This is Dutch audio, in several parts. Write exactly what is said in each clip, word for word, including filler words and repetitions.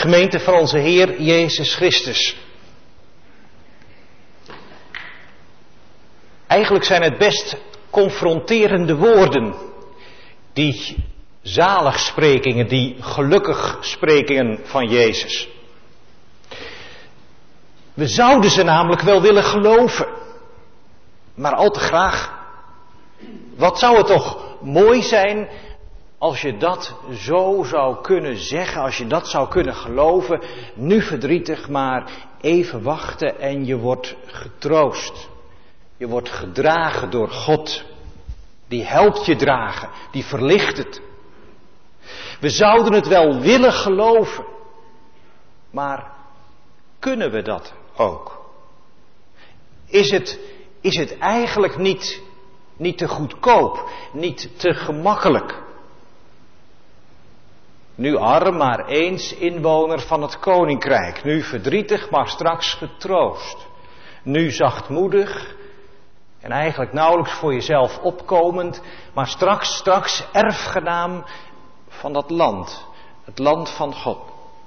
gemeente van onze Heer Jezus Christus. Eigenlijk zijn het best confronterende woorden, die zaligsprekingen, die gelukkigsprekingen van Jezus. We zouden ze namelijk wel willen geloven, maar al te graag. Wat zou het toch mooi zijn als je dat zo zou kunnen zeggen, als je dat zou kunnen geloven. Nu verdrietig, maar even wachten en je wordt getroost. Je wordt gedragen door God. Die helpt je dragen, die verlicht het. We zouden het wel willen geloven, maar kunnen we dat ook? Is het, is het eigenlijk niet, niet te goedkoop, niet te gemakkelijk? Nu arm, maar eens inwoner van het koninkrijk. Nu verdrietig, maar straks getroost. Nu zachtmoedig en eigenlijk nauwelijks voor jezelf opkomend, maar straks, straks erfgenaam van dat land. Het land van God.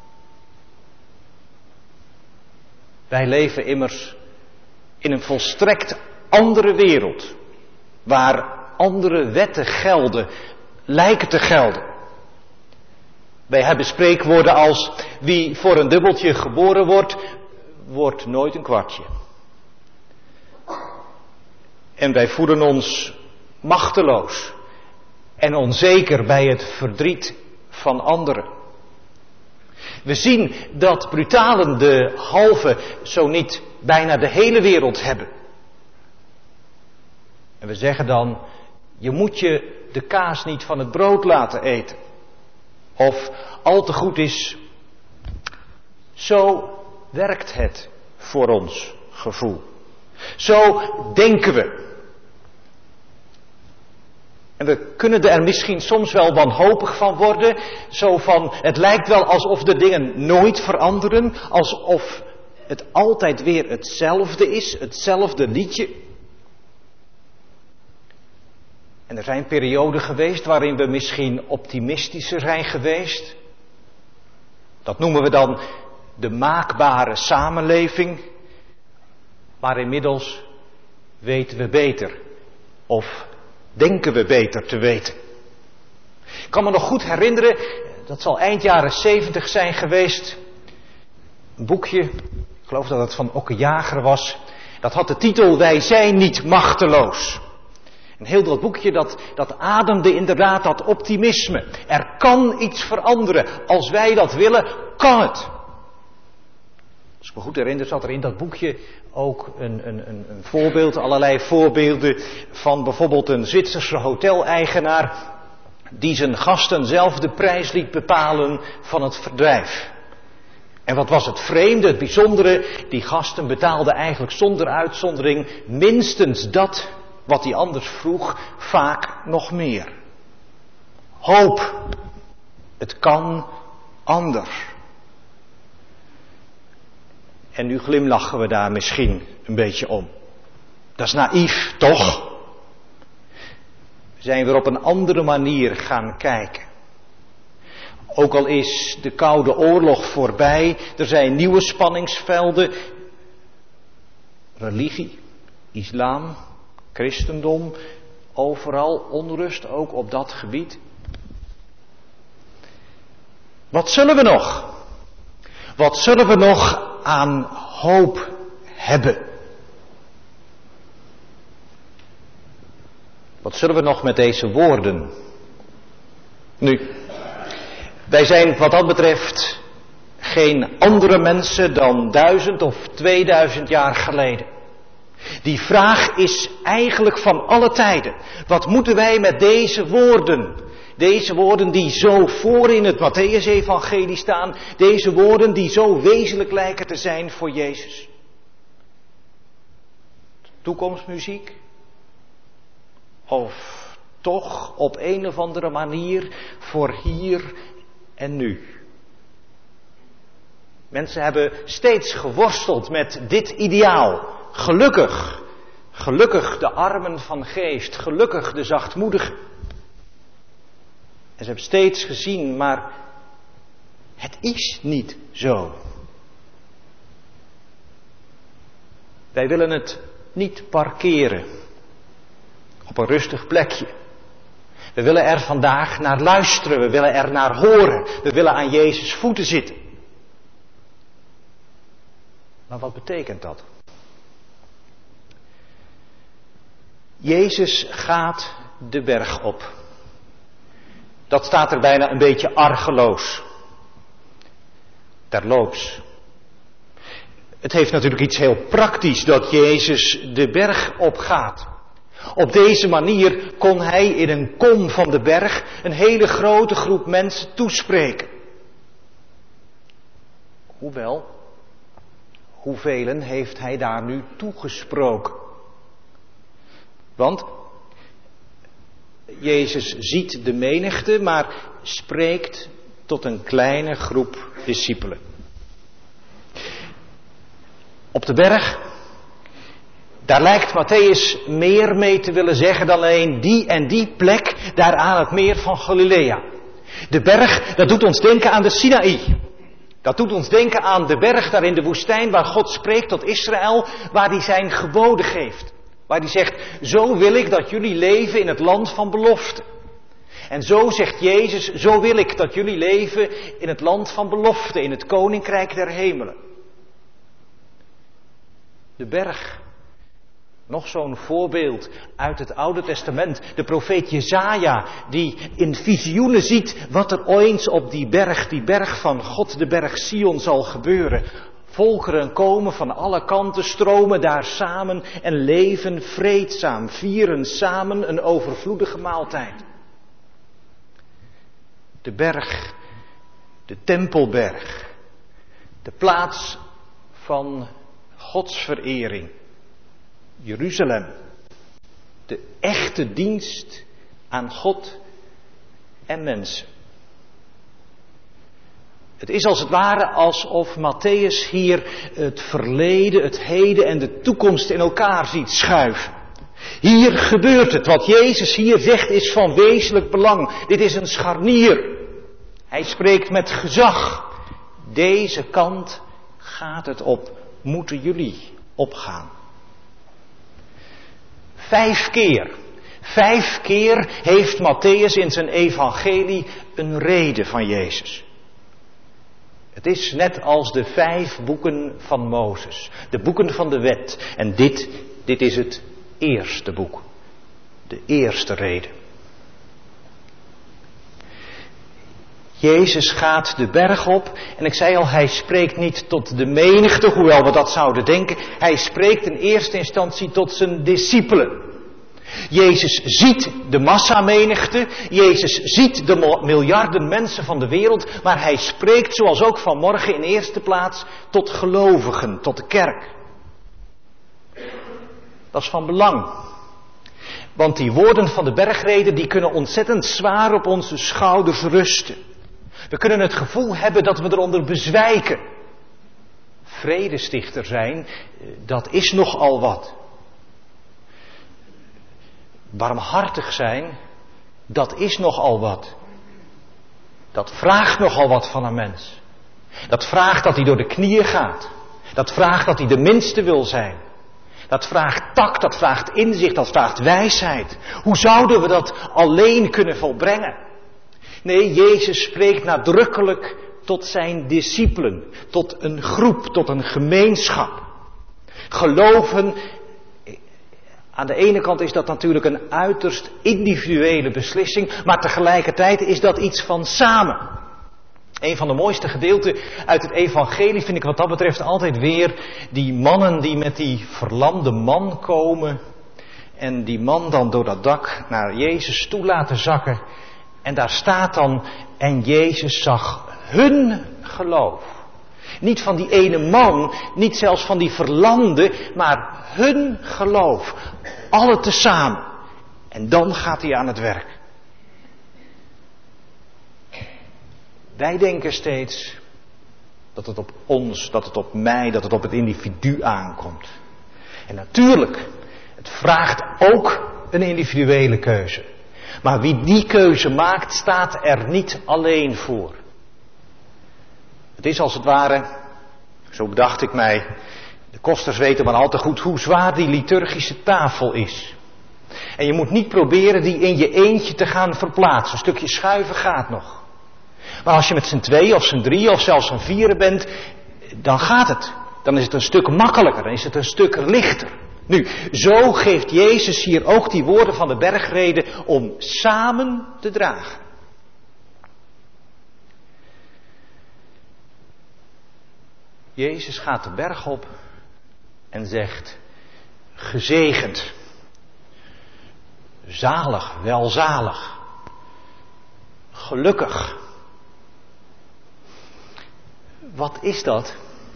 Wij leven immers in een volstrekt andere wereld, waar andere wetten gelden, lijken te gelden. Wij hebben spreekwoorden als: wie voor een dubbeltje geboren wordt, wordt nooit een kwartje. En wij voelen ons machteloos en onzeker bij het verdriet van anderen. We zien dat brutalen de halve, zo niet bijna de hele wereld hebben. En we zeggen dan: je moet je de kaas niet van het brood laten eten. Of al te goed is, zo werkt het voor ons gevoel. Zo denken we. En we kunnen er misschien soms wel wanhopig van worden. Zo van, het lijkt wel alsof de dingen nooit veranderen. Alsof het altijd weer hetzelfde is, hetzelfde liedje. En er zijn perioden geweest waarin we misschien optimistischer zijn geweest. Dat noemen we dan de maakbare samenleving. Maar inmiddels weten we beter. Of denken we beter te weten. Ik kan me nog goed herinneren, dat zal eind jaren zeventig zijn geweest. Een boekje, ik geloof dat het van Okke Jager was. Dat had de titel Wij zijn niet machteloos. En heel dat boekje dat, dat ademde inderdaad dat optimisme. Er kan iets veranderen. Als wij dat willen, kan het. Als ik me goed herinner zat er in dat boekje ook een, een, een, een voorbeeld, allerlei voorbeelden van bijvoorbeeld een Zwitserse hoteleigenaar die zijn gasten zelf de prijs liet bepalen van het verblijf. En wat was het vreemde, het bijzondere, die gasten betaalden eigenlijk zonder uitzondering minstens dat wat hij anders vroeg, vaak nog meer. Hoop, het kan anders. En nu glimlachen we daar misschien een beetje om. Dat is naïef, toch? We zijn weer op een andere manier gaan kijken. Ook al is de Koude Oorlog voorbij, er zijn nieuwe spanningsvelden. Religie, islam, christendom, overal onrust, ook op dat gebied. Wat zullen we nog? Wat zullen we nog aan hoop hebben? Wat zullen we nog met deze woorden? Nu, wij zijn wat dat betreft geen andere mensen dan duizend of tweeduizend jaar geleden. Die vraag is eigenlijk van alle tijden. Wat moeten wij met deze woorden? Deze woorden die zo voor in het Mattheüs-evangelie staan. Deze woorden die zo wezenlijk lijken te zijn voor Jezus. Toekomstmuziek? Of toch op een of andere manier voor hier en nu? Mensen hebben steeds geworsteld met dit ideaal. Gelukkig, gelukkig de armen van geest, gelukkig de zachtmoedigen. En ze hebben steeds gezien, maar Het is niet zo. Wij willen het niet parkeren op een rustig plekje. We willen er vandaag naar luisteren, we willen er naar horen, we willen aan Jezus' voeten zitten. Maar wat betekent dat? Jezus gaat de berg op. Dat staat er bijna een beetje argeloos. Terloops. Het heeft natuurlijk iets heel praktisch dat Jezus de berg opgaat. Op deze manier kon hij in een kom van de berg een hele grote groep mensen toespreken. Hoewel, hoeveel heeft hij daar nu toegesproken? Want Jezus ziet de menigte, maar spreekt tot een kleine groep discipelen. Op de berg, daar lijkt Mattheüs meer mee te willen zeggen dan alleen die en die plek daar aan het meer van Galilea. De berg, dat doet ons denken aan de Sinaï. Dat doet ons denken aan de berg daar in de woestijn waar God spreekt tot Israël, waar hij zijn geboden geeft. Waar hij zegt, zo wil ik dat jullie leven in het land van belofte. En zo zegt Jezus, zo wil ik dat jullie leven in het land van belofte, in het koninkrijk der hemelen. De berg, nog zo'n voorbeeld uit het Oude Testament. De profeet Jesaja, die in visioenen ziet wat er eens op die berg, die berg van God, de berg Sion zal gebeuren. Volkeren komen van alle kanten, stromen daar samen en leven vreedzaam, vieren samen een overvloedige maaltijd. De berg, de Tempelberg, de plaats van godsverering, Jeruzalem, de echte dienst aan God en mensen. Het is als het ware alsof Mattheüs hier het verleden, het heden en de toekomst in elkaar ziet schuiven. Hier gebeurt het. Wat Jezus hier zegt is van wezenlijk belang. Dit is een scharnier. Hij spreekt met gezag. Deze kant gaat het op. Moeten jullie opgaan. Vijf keer. Vijf keer heeft Mattheüs in zijn evangelie een reden van Jezus. Het is net als de vijf boeken van Mozes. De boeken van de wet. En dit, dit is het eerste boek. De eerste reden. Jezus gaat de berg op. En ik zei al, hij spreekt niet tot de menigte, hoewel we dat zouden denken. Hij spreekt in eerste instantie tot zijn discipelen. Jezus ziet de massamenigte, Jezus ziet de miljarden mensen van de wereld, maar hij spreekt zoals ook vanmorgen in eerste plaats tot gelovigen, tot de kerk. Dat is van belang. Want die woorden van de bergreden, die kunnen ontzettend zwaar op onze schouders rusten. We kunnen het gevoel hebben dat we eronder bezwijken. Vredestichter zijn, dat is nogal wat. Barmhartig zijn, dat is nogal wat. Dat vraagt nogal wat van een mens. Dat vraagt dat hij door de knieën gaat. Dat vraagt dat hij de minste wil zijn. Dat vraagt tact, dat vraagt inzicht, dat vraagt wijsheid. Hoe zouden we dat alleen kunnen volbrengen? Nee, Jezus spreekt nadrukkelijk tot zijn discipelen, tot een groep, tot een gemeenschap. Geloven, aan de ene kant is dat natuurlijk een uiterst individuele beslissing, maar tegelijkertijd is dat iets van samen. Een van de mooiste gedeelten uit het evangelie vind ik wat dat betreft altijd weer die mannen die met die verlamde man komen en die man dan door dat dak naar Jezus toe laten zakken. En daar staat dan, en Jezus zag hun geloof. Niet van die ene man, niet zelfs van die verlamde, maar hun geloof. Alle tezamen. En dan gaat hij aan het werk. Wij denken steeds dat het op ons, dat het op mij, dat het op het individu aankomt. En natuurlijk, het vraagt ook een individuele keuze. Maar wie die keuze maakt, staat er niet alleen voor. Het is als het ware, zo bedacht ik mij, de kosters weten maar al te goed hoe zwaar die liturgische tafel is. En je moet niet proberen die in je eentje te gaan verplaatsen. Een stukje schuiven gaat nog. Maar als je met z'n twee of z'n drie of zelfs z'n vieren bent, dan gaat het. Dan is het een stuk makkelijker, dan is het een stuk lichter. Nu, zo geeft Jezus hier ook die woorden van de bergrede om samen te dragen. Jezus gaat de berg op en zegt, gezegend, zalig, welzalig, gelukkig. Wat is dat?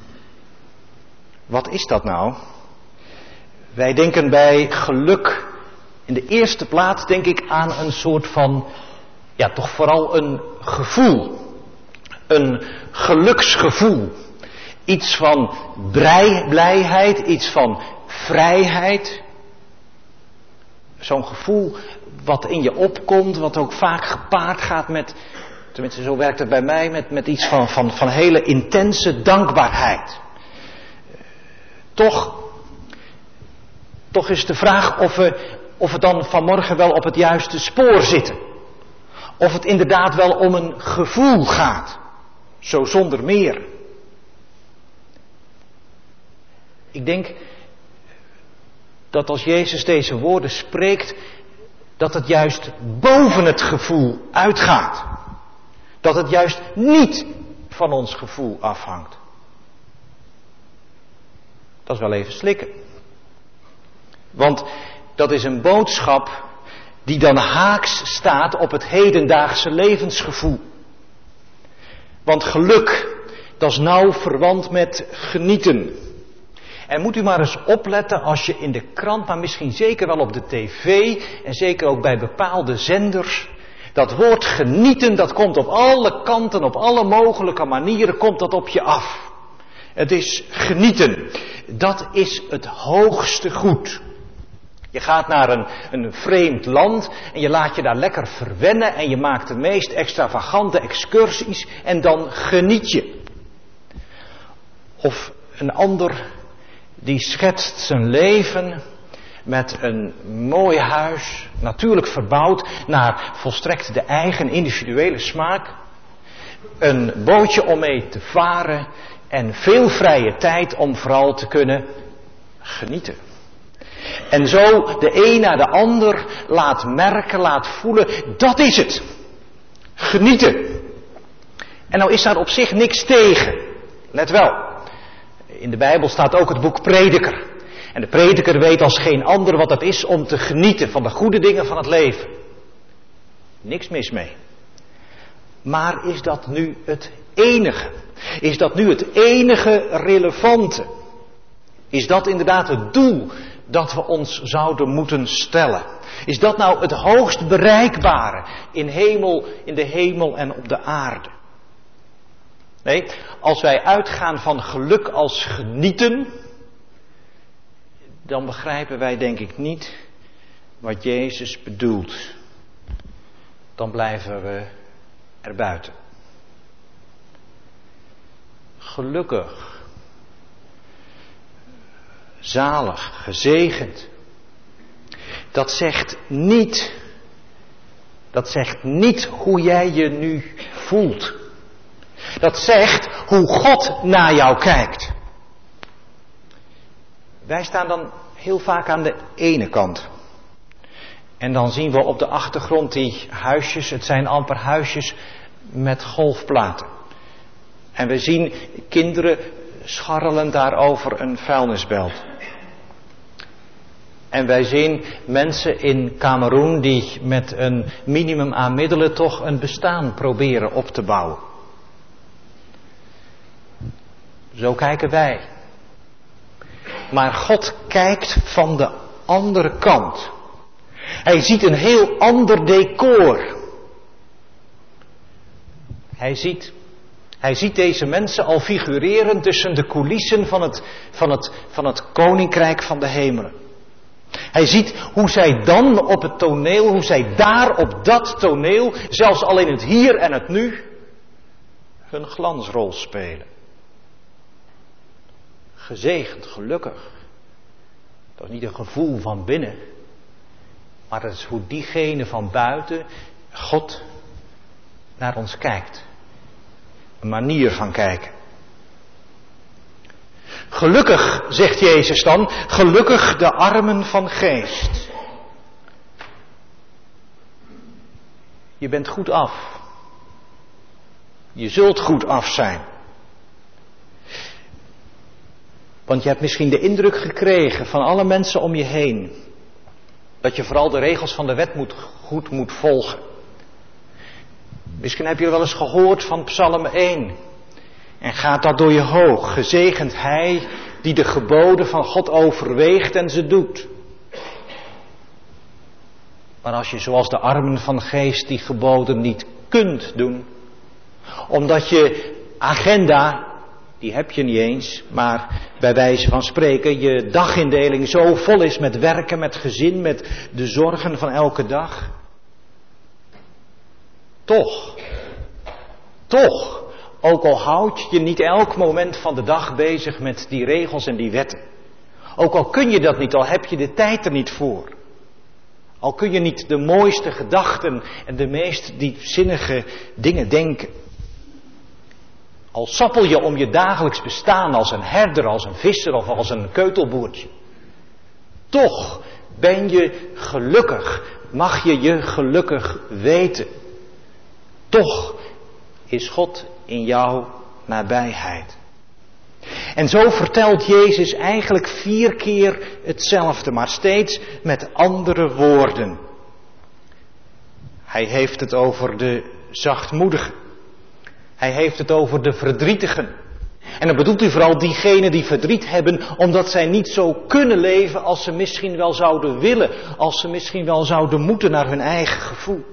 Wat is dat nou? Wij denken bij geluk in de eerste plaats denk ik aan een soort van, ja toch vooral een gevoel. Een geluksgevoel. Iets van blijheid, iets van vrijheid. Zo'n gevoel wat in je opkomt, wat ook vaak gepaard gaat met, tenminste zo werkt het bij mij, met, met iets van, van, van hele intense dankbaarheid. Toch, toch is de vraag of we, of we dan vanmorgen wel op het juiste spoor zitten. Of het inderdaad wel om een gevoel gaat. Zo zonder meer. Ik denk dat als Jezus deze woorden spreekt, dat het juist boven het gevoel uitgaat. Dat het juist niet van ons gevoel afhangt. Dat is wel even slikken. Want dat is een boodschap die dan haaks staat op het hedendaagse levensgevoel. Want geluk, dat is nauw verwant met genieten. En moet u maar eens opletten als je in de krant, maar misschien zeker wel op de tv en zeker ook bij bepaalde zenders, dat woord genieten, dat komt op alle kanten, op alle mogelijke manieren, komt dat op je af. Het is genieten. Dat is het hoogste goed. Je gaat naar een, een vreemd land en je laat je daar lekker verwennen en je maakt de meest extravagante excursies en dan geniet je. Of een ander die schetst zijn leven met een mooi huis, natuurlijk verbouwd naar volstrekt de eigen individuele smaak. Een bootje om mee te varen en veel vrije tijd om vooral te kunnen genieten. En zo de een na de ander laat merken, laat voelen, dat is het. Genieten. En nou is daar op zich niks tegen. Let wel. In de Bijbel staat ook het boek Prediker. En de prediker weet als geen ander wat het is om te genieten van de goede dingen van het leven. Niks mis mee. Maar is dat nu het enige? Is dat nu het enige relevante? Is dat inderdaad het doel dat we ons zouden moeten stellen? Is dat nou het hoogst bereikbare in, hemel, in de hemel en op de aarde? Nee, als wij uitgaan van geluk als genieten, dan begrijpen wij denk ik niet wat Jezus bedoelt. Dan blijven we erbuiten. Gelukkig, zalig, gezegend. Dat zegt niet, dat zegt niet hoe jij je nu voelt. Dat zegt hoe God naar jou kijkt. Wij staan dan heel vaak aan de ene kant. En dan zien we op de achtergrond die huisjes, het zijn amper huisjes met golfplaten. En we zien kinderen scharrelen daar over een vuilnisbelt. En wij zien mensen in Kameroen die met een minimum aan middelen toch een bestaan proberen op te bouwen. Zo kijken wij. Maar God kijkt van de andere kant. Hij ziet een heel ander decor. Hij ziet, hij ziet deze mensen al figureren tussen de coulissen van het, van het, van het koninkrijk van de hemelen. Hij ziet hoe zij dan op het toneel, hoe zij daar op dat toneel, zelfs al in het hier en het nu, hun glansrol spelen. Gezegend, gelukkig. Dat is niet een gevoel van binnen, maar dat is hoe diegene van buiten, God, naar ons kijkt. Een manier van kijken. Gelukkig, zegt Jezus dan, gelukkig de armen van geest. Je bent goed af. Je zult goed af zijn. Want je hebt misschien de indruk gekregen van alle mensen om je heen, dat je vooral de regels van de wet moet, goed moet volgen. Misschien heb je wel eens gehoord van Psalm één. En gaat dat door je hoog. Gezegend hij die de geboden van God overweegt en ze doet. Maar als je zoals de armen van geest die geboden niet kunt doen, omdat je agenda, die heb je niet eens, maar bij wijze van spreken je dagindeling zo vol is met werken, met gezin, met de zorgen van elke dag. Toch, toch, ook al houd je niet elk moment van de dag bezig met die regels en die wetten. Ook al kun je dat niet, al heb je de tijd er niet voor. Al kun je niet de mooiste gedachten en de meest diepzinnige dingen denken. Al sappel je om je dagelijks bestaan als een herder, als een visser of als een keutelboertje. Toch ben je gelukkig, mag je je gelukkig weten. Toch is God in jouw nabijheid. En zo vertelt Jezus eigenlijk vier keer hetzelfde, maar steeds met andere woorden. Hij heeft het over de zachtmoedigen. Hij heeft het over de verdrietigen. En dan bedoelt hij vooral diegenen die verdriet hebben, omdat zij niet zo kunnen leven als ze misschien wel zouden willen, als ze misschien wel zouden moeten naar hun eigen gevoel.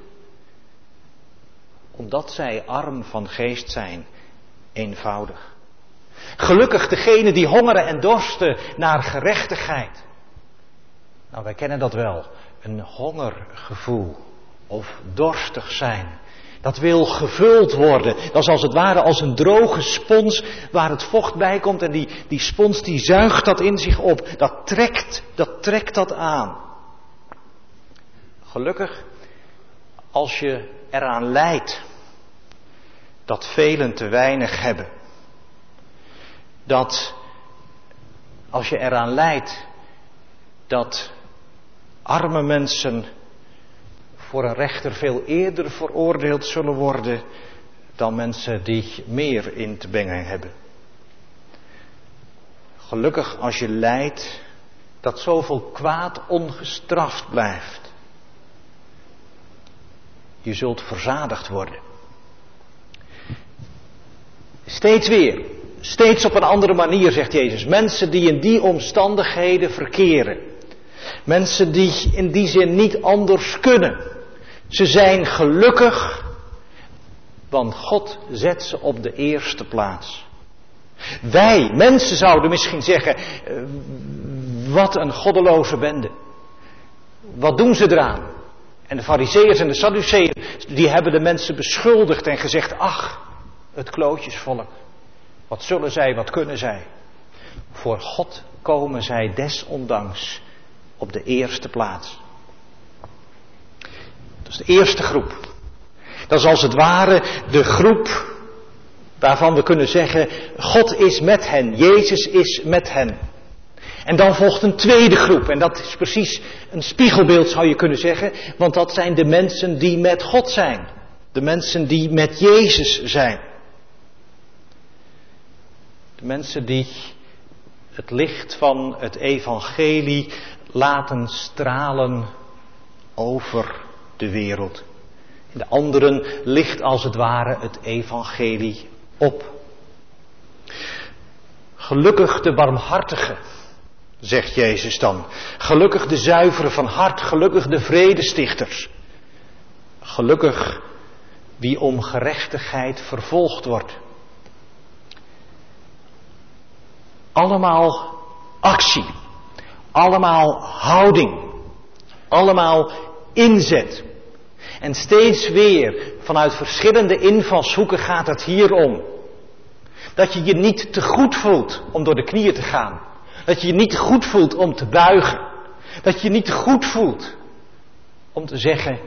Omdat zij arm van geest zijn, eenvoudig. Gelukkig degenen die hongeren en dorsten naar gerechtigheid. Nou, wij kennen dat wel. Een hongergevoel of dorstig zijn. Dat wil gevuld worden. Dat is als het ware als een droge spons waar het vocht bij komt en die, die spons die zuigt dat in zich op. Dat trekt, dat trekt dat aan. Gelukkig als je eraan lijdt dat velen te weinig hebben. Dat als je eraan lijdt dat arme mensen voor een rechter veel eerder veroordeeld zullen worden dan mensen die meer in te brengen hebben. Gelukkig als je lijdt dat zoveel kwaad ongestraft blijft. Je zult verzadigd worden. Steeds weer, steeds op een andere manier, zegt Jezus. Mensen die in die omstandigheden verkeren. Mensen die in die zin niet anders kunnen. Ze zijn gelukkig, want God zet ze op de eerste plaats. Wij, mensen, zouden misschien zeggen, wat een goddeloze bende. Wat doen ze eraan? En de Farizeeërs en de Sadduceeën, die hebben de mensen beschuldigd en gezegd, ach, het klootjesvolk. Wat zullen zij, wat kunnen zij? Voor God komen zij desondanks op de eerste plaats. Dat is de eerste groep. Dat is als het ware de groep waarvan we kunnen zeggen, God is met hen, Jezus is met hen. En dan volgt een tweede groep en dat is precies een spiegelbeeld zou je kunnen zeggen, want dat zijn de mensen die met God zijn. De mensen die met Jezus zijn. De mensen die het licht van het evangelie laten stralen over de wereld. In de anderen ligt als het ware het evangelie op. Gelukkig de barmhartigen, zegt Jezus dan. Gelukkig de zuiveren van hart, gelukkig de vredestichters. Gelukkig wie om gerechtigheid vervolgd wordt. Allemaal actie, allemaal houding, allemaal inzet. En steeds weer, vanuit verschillende invalshoeken gaat het hier om. Dat je je niet te goed voelt om door de knieën te gaan. Dat je je niet te goed voelt om te buigen. Dat je je niet te goed voelt om te zeggen,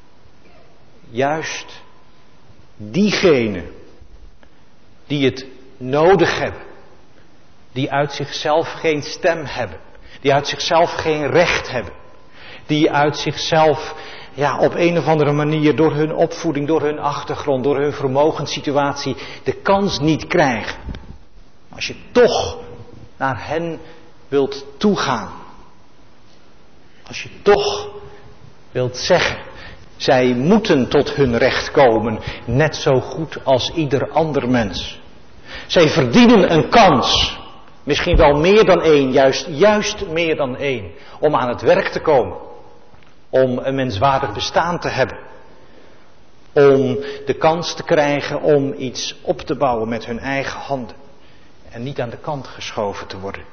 juist diegenen die het nodig hebben, die uit zichzelf geen stem hebben, die uit zichzelf geen recht hebben, die uit zichzelf ja, op een of andere manier door hun opvoeding, door hun achtergrond, door hun vermogenssituatie de kans niet krijgen. Als je toch naar hen wilt toegaan, als je toch wilt zeggen, zij moeten tot hun recht komen, net zo goed als ieder ander mens. Zij verdienen een kans, misschien wel meer dan één, juist, juist meer dan één, om aan het werk te komen. Om een menswaardig bestaan te hebben. Om de kans te krijgen om iets op te bouwen met hun eigen handen. En niet aan de kant geschoven te worden.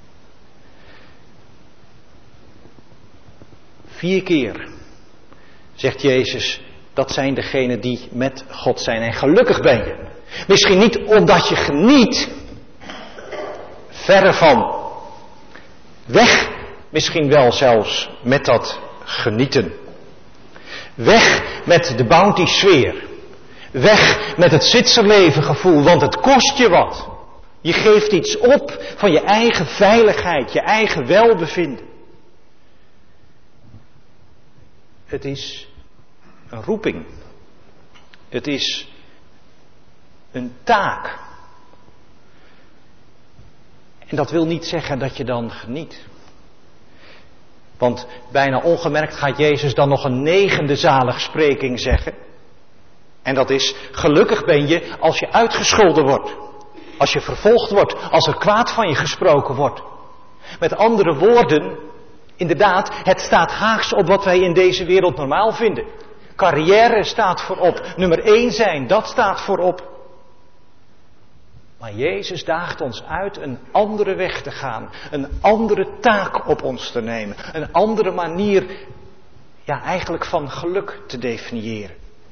Vier keer zegt Jezus, dat zijn degenen die met God zijn. En gelukkig ben je. Misschien niet omdat je geniet. Verre van. Weg misschien wel zelfs met dat genieten. Weg met de bounty sfeer. Weg met het Zwitserleven gevoel, want het kost je wat. Je geeft iets op van je eigen veiligheid, je eigen welbevinden. Het is een roeping. Het is een taak. En dat wil niet zeggen dat je dan geniet. Want bijna ongemerkt gaat Jezus dan nog een negende zaligspreking zeggen. En dat is, gelukkig ben je als je uitgescholden wordt. Als je vervolgd wordt, als er kwaad van je gesproken wordt. Met andere woorden, inderdaad, het staat haaks op wat wij in deze wereld normaal vinden. Carrière staat voorop, nummer één zijn, dat staat voorop. Maar Jezus daagt ons uit een andere weg te gaan. Een andere taak op ons te nemen. Een andere manier, ja eigenlijk van geluk te definiëren.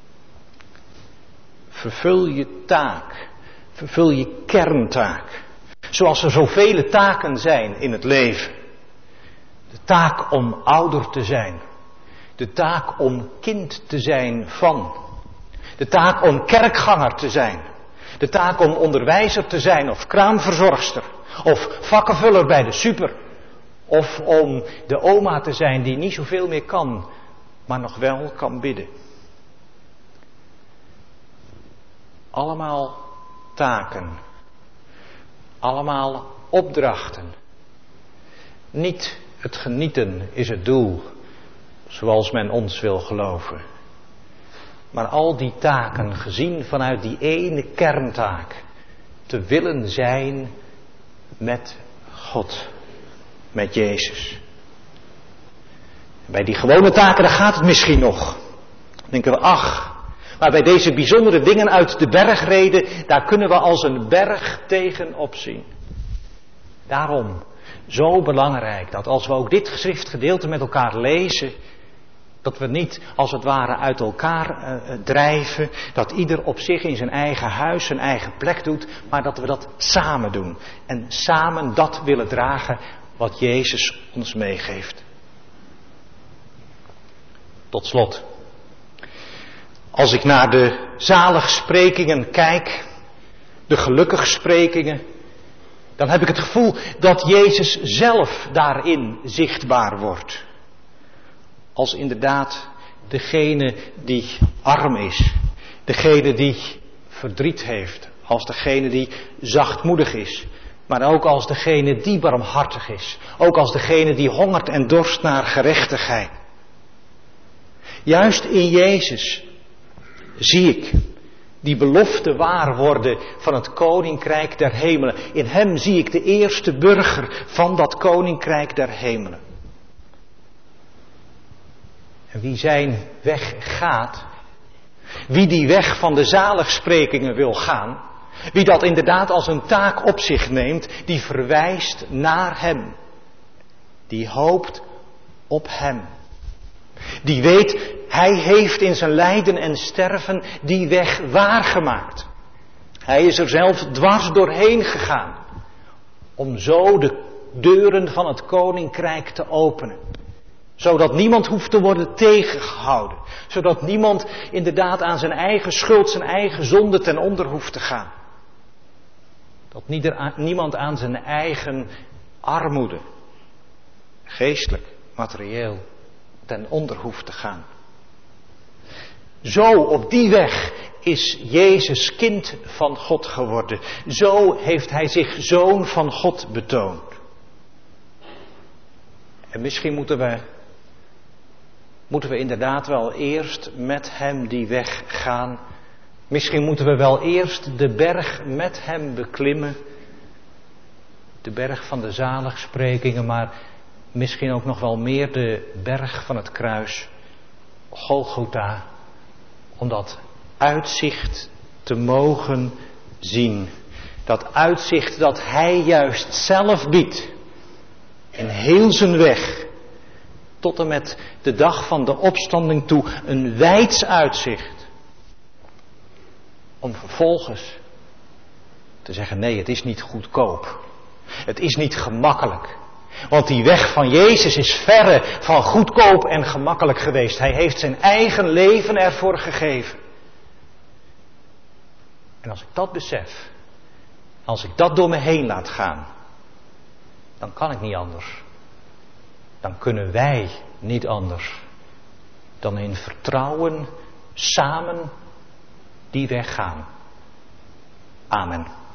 Vervul je taak. Vervul je kerntaak. Zoals er zoveel taken zijn in het leven. De taak om ouder te zijn. De taak om kind te zijn van. De taak om kerkganger te zijn. De taak om onderwijzer te zijn of kraamverzorgster. Of vakkenvuller bij de super. Of om de oma te zijn die niet zoveel meer kan, maar nog wel kan bidden. Allemaal taken. Allemaal opdrachten. Niet het genieten is het doel, zoals men ons wil geloven. Maar al die taken gezien vanuit die ene kerntaak. Te willen zijn met God. Met Jezus. Bij die gewone taken, daar gaat het misschien nog. Dan denken we, ach. Maar bij deze bijzondere dingen uit de bergreden, daar kunnen we als een berg tegenop zien. Daarom, zo belangrijk dat als we ook dit geschriftgedeelte met elkaar lezen, dat we niet als het ware uit elkaar uh, drijven, dat ieder op zich in zijn eigen huis zijn eigen plek doet, maar dat we dat samen doen. En samen dat willen dragen wat Jezus ons meegeeft. Tot slot. Als ik naar de zaligsprekingen kijk, de gelukkigsprekingen, dan heb ik het gevoel dat Jezus zelf daarin zichtbaar wordt. Als inderdaad degene die arm is, degene die verdriet heeft, als degene die zachtmoedig is, maar ook als degene die barmhartig is, ook als degene die hongert en dorst naar gerechtigheid. Juist in Jezus zie ik die belofte waar worden van het koninkrijk der hemelen. In hem zie ik de eerste burger van dat koninkrijk der hemelen. En wie zijn weg gaat, wie die weg van de zaligsprekingen wil gaan, wie dat inderdaad als een taak op zich neemt, die verwijst naar hem. Die hoopt op hem. Die weet, hij heeft in zijn lijden en sterven die weg waargemaakt. Hij is er zelf dwars doorheen gegaan. Om zo de deuren van het koninkrijk te openen. Zodat niemand hoeft te worden tegengehouden. Zodat niemand inderdaad aan zijn eigen schuld, zijn eigen zonde ten onder hoeft te gaan. Dat niemand aan zijn eigen armoede, geestelijk, materieel, ten onder hoeft te gaan. Zo op die weg is Jezus kind van God geworden. Zo heeft hij zich zoon van God betoond. En misschien moeten we, moeten we inderdaad wel eerst met hem die weg gaan. Misschien moeten we wel eerst de berg met hem beklimmen. De berg van de zaligsprekingen, maar misschien ook nog wel meer de berg van het kruis, Golgotha, om dat uitzicht te mogen zien. Dat uitzicht dat hij juist zelf biedt. In heel zijn weg. Tot en met de dag van de opstanding toe. Een wijds uitzicht. Om vervolgens te zeggen, nee, het is niet goedkoop. Het is niet gemakkelijk. Want die weg van Jezus is verre van goedkoop en gemakkelijk geweest. Hij heeft zijn eigen leven ervoor gegeven. En als ik dat besef, als ik dat door me heen laat gaan, dan kan ik niet anders. Dan kunnen wij niet anders dan in vertrouwen samen die weg gaan. Amen.